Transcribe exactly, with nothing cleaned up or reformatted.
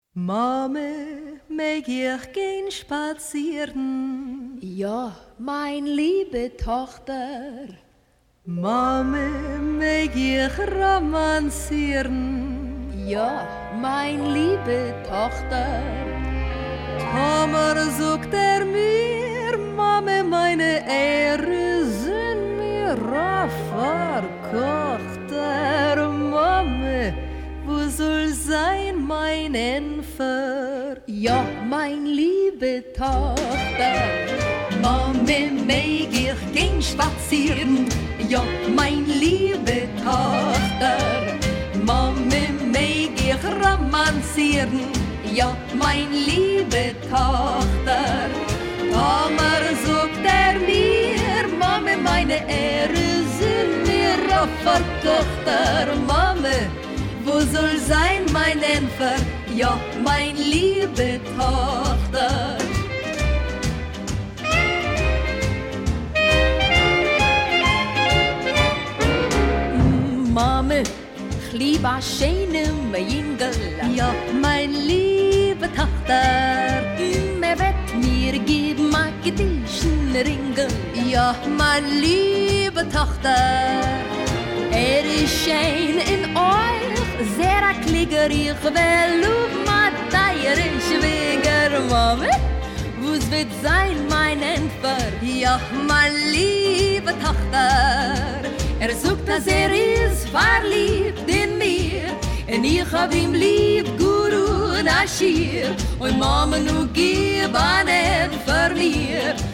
Mame, mag ich gehen spazieren? Ja, mein liebe Tochter. Mame, mag ich romanzieren? Ja, mein liebe Tochter. Tomer sucht er mir, Mame, meine Ehre sind mir verkochter. Mame, wo soll sein mein Enfer? Ja, mein liebe Tochter. Mame, mag ich gehen spazieren? Ja, mein liebe Tochter. Mame, mag ich romanzieren? Ja, mein liebe Tochter. Tomer sucht er mir, Mame, meine Ehre sind mir verkochter. Mame, wo soll sein mein Enfer? Ja, mein liebe Tochter. Mame, ich liebe a schönem Jüngel. Ja, mein liebe Tochter. Me wird mir geben a gedischen Ringel. Ja, mein liebe Tochter. Er ist schön in euch, sehr a Kligger. Ich will auf ma teiere Schwieger. Mame, wo's wird sein mein Entfer? Ja, mein liebe Tochter. Er sucht, dass er ist verliebt in mir. Und ich hab ihm lieb, Guru Nashir. Und Mama, nu gib an Entfer mir.